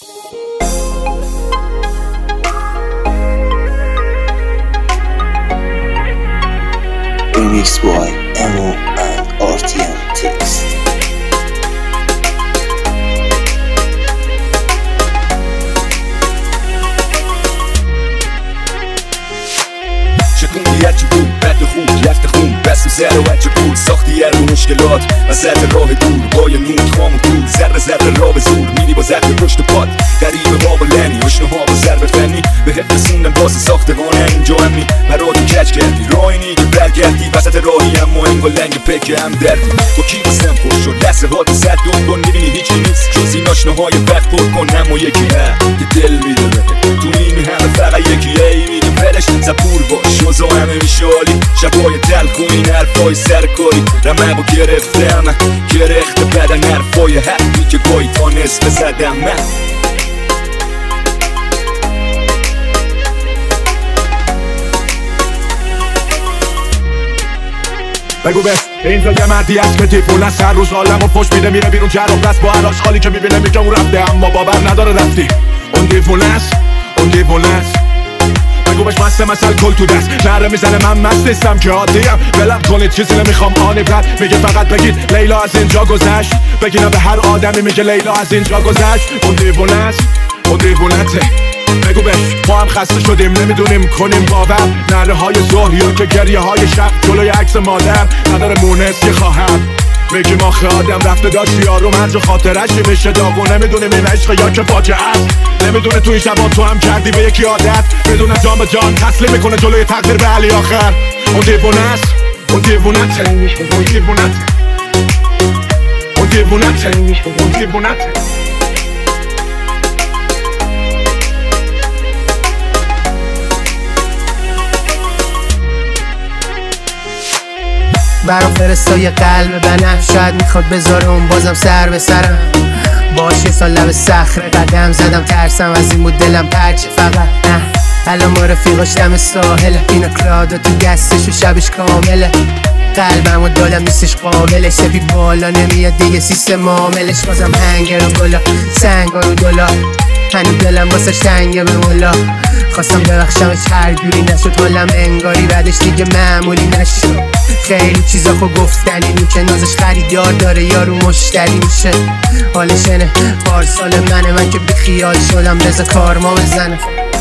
Remix by Emo and RTM Text. شکوندی هرچی بود بد خوب رفت خون بست و زر و هرچی بود ساختی هر رو مشکلات و زد راه دور با یه نود خام و دور ذره ذره را به زور میری با زرد پشت پاد قریب باب و لنی اشنه ها با ضرب فنی به حفظ رسوندن واسه ساختگان اینجا همی مرا تو کج کردی راهی که برگردی وسط راهی هم مهنگ و لنگ پک هم دردی با کی بستم خوش شد لحظه ها تو صد دون کن میبینی هیچی نیست جز این آشنه های وقت پر کن هم و یکی هم که دل میدونه تو این همه فقط یکی ای میگه ولش زبور باش وزا همه میشالی شبای تلخ و این حرفای سرکاری رمه با گرفتم گرخت بدن حرفای حقی که گاهی تا نصف زدم من بگو بس اینجا یه مردی هست که دیفون است هر روز عالم و پشت میده میره بیرون جر و بس با هر آشغالی که میبینه میگه اون رفته اما باور نداره رفتی اون دیفون است اون دیفون است بگو بهش مست مثل کل تو دست نره میزنه من مست نیستم که عادیم ولم کنید چیزی نمیخوام آنی برد میگه فقط بگید لیلا از اینجا گذشت بگیرم به هر آدمی میگه لیلا از اینجا گذشت اون دیوون است اون دیوونته بگو بهش ما هم خسته شدیم نمیدونیم کنیم باور نره های ظهر یا که گریه های شب جلوی عکس مادر نداره مونس که خواهم میگیم آخه آدم رفته داشتی یارو مرج خاطرش میشه داغو نمیدونیم این عشق یا که فاجعه است نمیدونه تو این شبا تو هم کردی به یکی عادت بدونه جان به جان تسلیم میکنه جلوی تقدیر به علی آخر اون دیوونه است اون دیوونته اون دیوونته اون دیوونته اون دیوونته برام فرستای قلب بنم شاید میخواد بذاره اون بازم سر به سرم باشه سال لب صخره قدم زدم ترسم از این بود دلم پرچه فقط نه الان ما رفیقاش دم ساحله اینا کلادا تو دستش و شبش کامله قلبم و دالم نیستش قابلش سپی بالا نمیاد دیگه سیستم معاملش بازم هنگر و گلا سنگ رو دلا هنو دلم واسه تنگه به مولا خواستم ببخشمش هر جوری نشد حالم انگاری بعدش دیگه معمولی نشد خیلی چیزا خو گفتنی میشه نازش خریدار داره یارو مشتری میشه حالش اینه پارسال من که بی خیال شدم بذار کارما بزنه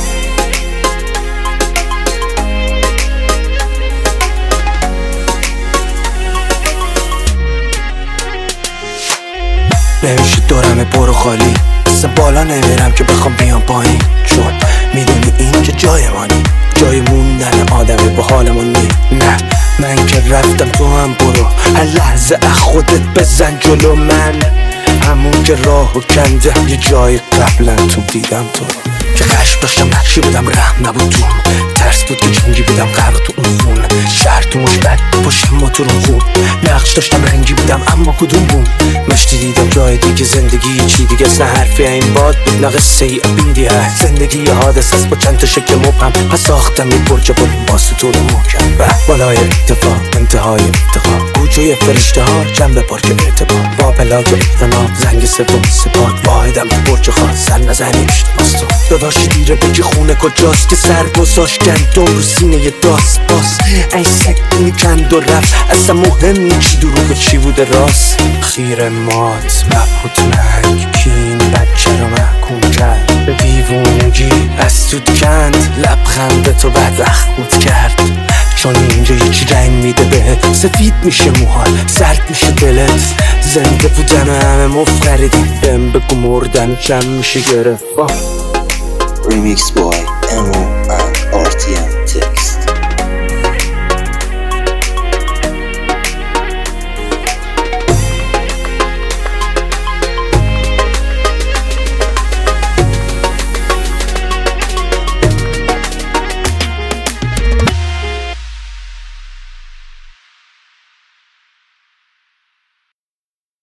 نمیشه دورم برو خالی اصلا بالا نمیرم که بخوام بیام پایین چون میدونی این که جای مانی جای موندن آدمی با حالمون نی نه من که رفتم تو هم برو هر لحظه خودت بزن جلو من همون که راهو کنده یه جای قبلا تو دیدم تو که خشم داشتم نقشی بودم رحم نبود تو ترس بود که جنگی بودم غرق تو اون خون شهر تو مشبت پشت ما تو رو خون نقش داشتم رنگی بودم اما کدوم بود مشتی دیدم جای دیگه زندگی چی دیگه نه حرفی این باد بود نه قصه ای ابیدی هست زندگی یه حادث است با چند تا شکل مبهم پس ساختم یه برج باسه تو رو محکم به بالای اتفاق انتهای افتخار گوجه فرشته ها جنب پارک اعتبار با پلاک اقتناع زنگ سوم سپاد واحدم تو برج خاص سر نزنی اشتباس تو داشتی دیره بگی خونه کجاست که سر گذاشت گندم رو سینه یه داست باز این سکونی کند و رفت اصلا مهم نی چی دروغ چی بوده راست خیر مات مبهوت مرگ کین بچه رو محکوم کرد به دیوونگی از تو کند لبخند تو بعد اخمود کرد چون اینجا یکی رنگ میده بهت سفید میشه موهات سرد میشه دلت زنده بودن و همه مفقریدی بهم بگو مردن کم میشه گرفت Remix by Emo